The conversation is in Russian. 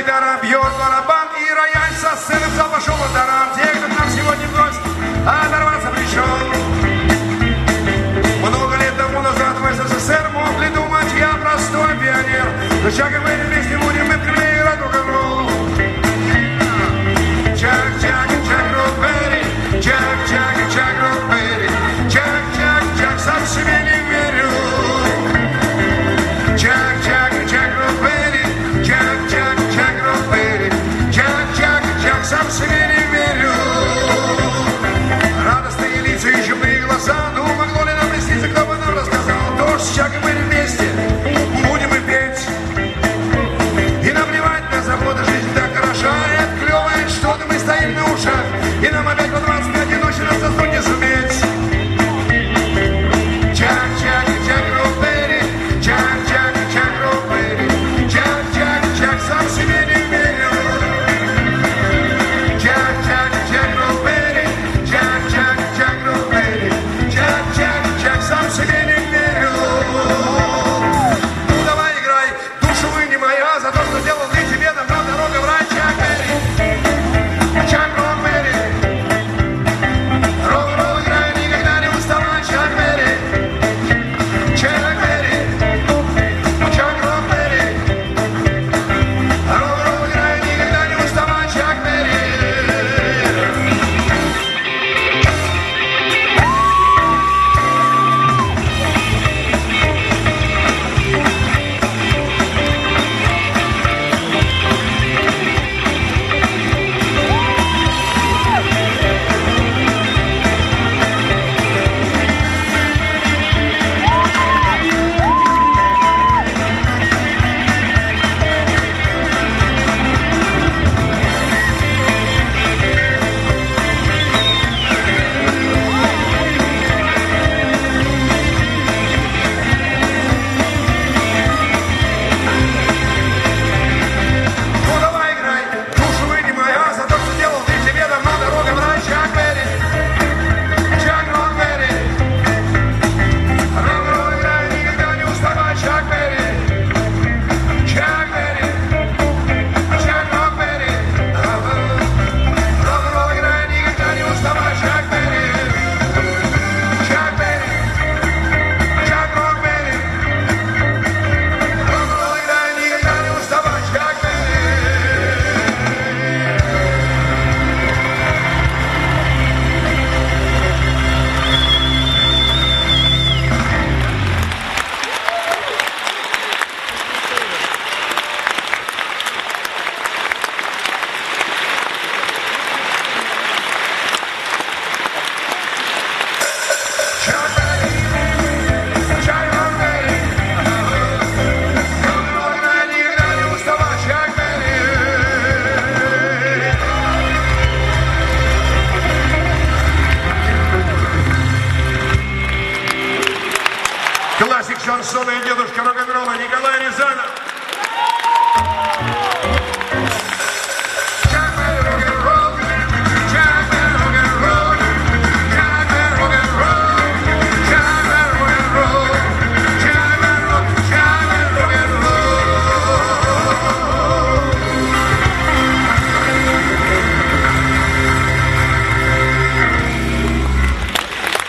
футляра бьет барабан, и рояль со сцены в зал пошел ударом. Те, кто к нам сегодня в гости, оторваться пришел. Много лет тому назад в СССР мог ли думать я простой пионер, но шагом мы вместе будем мы привлечь рок-н-ролл. Чак-чак, чак-рок-бери, чак-чак, чак-рок-бери, чак-чак, чак, сам себе не верю. Чак-чак, чак-рок-бери, чак-чак, чак-рок-бери, чак-чак, чак, сам себе не верю. Радостные лица и чумные глаза, ну могло ли нам присниться, кто бы нам рассказал? То, с Чаком мы вместе будем и петь. И нам плевать на заботы, жизнь так хороша, и отклевывает что-то, мы стоим на ушах, и нам опять по 25 и ночи нас заснуть не суметь. Чак-чак, чак-рок-бери, чак-чак, чак-рок-бери, чак-чак, чак, сам себе не верю. Чак-чак, чак-рок-бери, чак-чак, чак-рок-бери, чак-чак, чак, сам себе не верю. Ну давай играй, душу вы не моя, за то, что делал